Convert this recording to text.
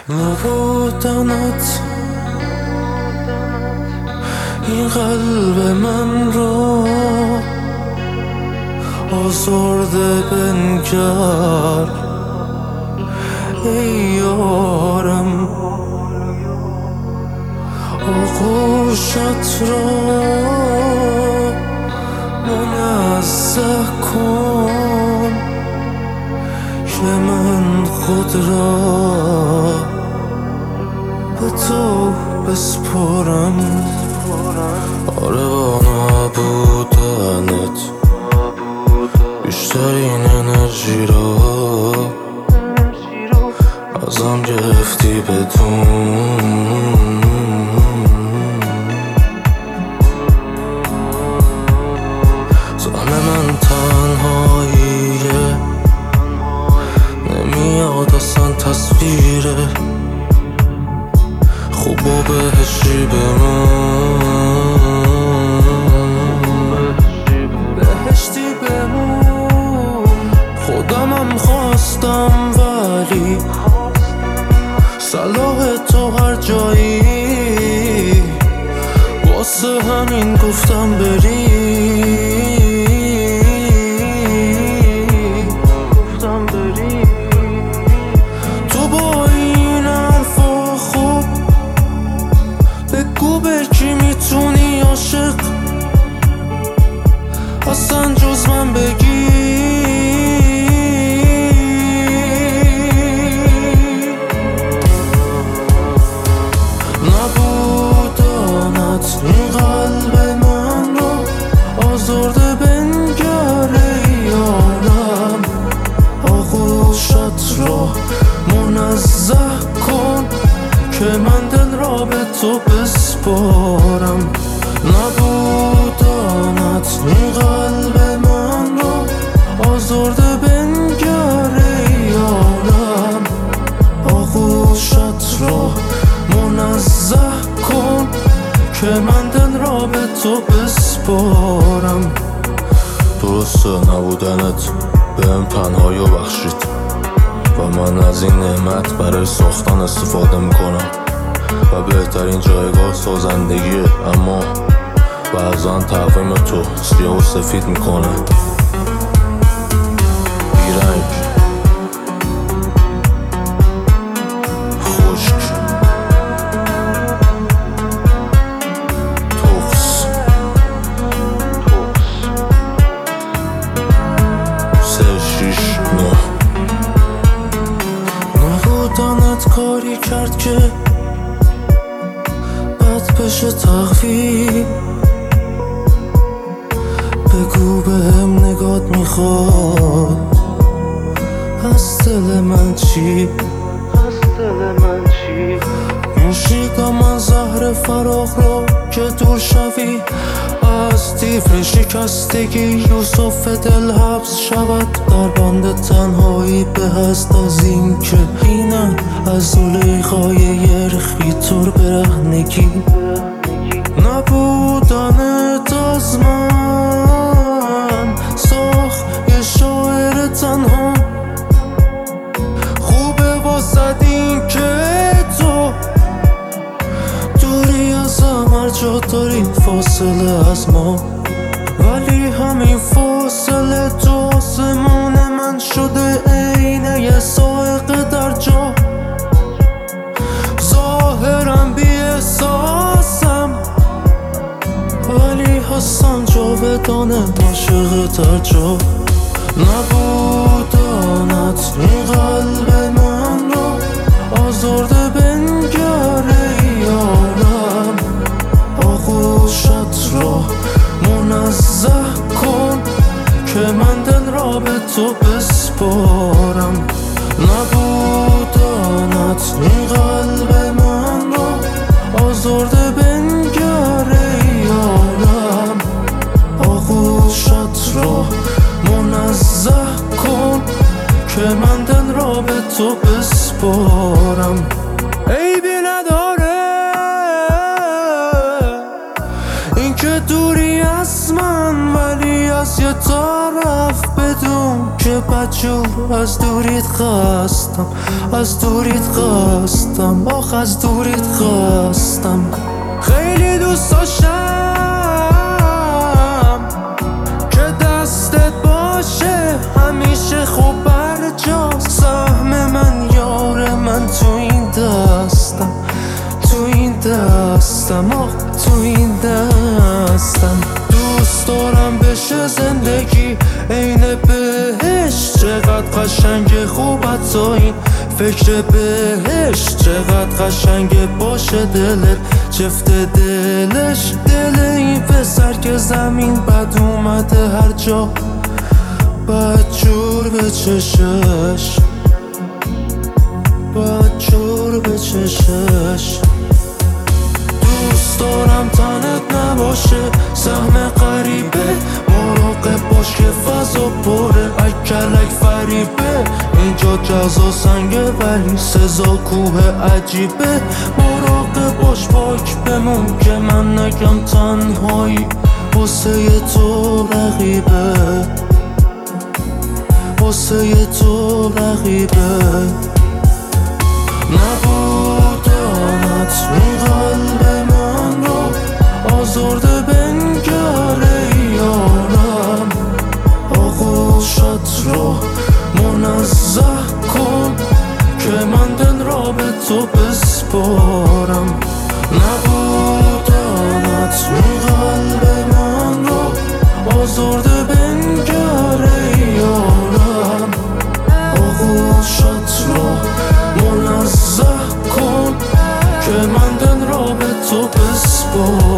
نبودنت این قلب من رو آزرده بنگر ای یارم. آغوشت را منزه کن که من خود را به تو بسپرم. آره با نبودنت بیشترین انرژی را ازم گرفتی بدون. زن من تنهاییه نمیاد اصلا تصویره خوب و بهشی بهشتی بمون. خودمم خواستم ولی صلاح تو هر جایی واسه همین گفتم بری. تو با این حرفا خوب بگو به کی میتونی عاشق اصلا جز من بگی. نبودنت این قلب من رو آزرده بنگر ای یارم. آغوشت را منزه کن که من دل را به تو بسپارم. نبودنت این قلب من رو آزرده بنگر ای یارم. آغوشت را منزه کن که من دل را به تو بسپارم. درسته نبودنت بهم تنهایی رو بخشید و من از این نعمت برای ساختن استفاده میکنم و بهترین جایگاه سازندگیه، اما بعضا تقویم تو سیاه و سفید میکنه. بیرنگ خشک تخس 369 نبودنت کاری کرد که بد بشه تقویم. بگو بهم نگات میخواد از دل من چی؟ نوشیدم من زهر فراق را که دور شوی از دیو شکستگی. یوسف دل حبس شود در بند تنهایی بهست از این که اینم از زلیخای یرخی طور برهنگی. نبودنت از من ساخت یه شاعر تنها خوبه واسد این که تو دوری ازم هر جا داری فاصله از ما، ولی همین فاصله تو آسمون من شده عینه یه سائق در جا. ظاهرم بی احساسم ولی هستم جاودانه عاشق در جا. نبودنت این قلب من رو آزرده بنگر ای یارم. آغوشت را منزه کن که من دل را به تو بسپارم. نبودنت این قلب من رو آزرده بنگر ای یارم. آغوشت را منزه کن که من دل را به تو بسپارم. عیبی نداره این که دوری از من، ولی از یه طرف بدون که بجور از دوریت خواستم، از دوریت خواستم. از دوریت خواستم. خیلی دوست داشتم که دستت باشه همیشه، خوب برجاست سهم من یار من تو این دستم، تو این دستم، آه تو این دستم. دوست دارم بشه زندگی عین بهش، چقدر قشنگه خوب حتی این فکر بهش، چقدر قشنگه باشه دلت جفت دلش. دل این پسر که زمین بد اومده هر جا بدجور به چشش، بدجور به چشش. دوست دارم تنت نباشه سهم غریبه، مراقب باش که فضا پره اکلک فریبه. اینجا جزا سنگه ولی سزا کوه عجیبه. مراقب باش پاک بمون که من نگم تنهایی واسه تو رقیبه، واسه تو رقیبه. نبودنت اون قلب من رو آزرده بنگره یارم. آغوشت رو منزه کن که من دل را به تو بسپارم. نبودنت اون قلب من رو آزرده بنگره یارم. آغوشت رو منزه کن که من دل را به تو بسپارم.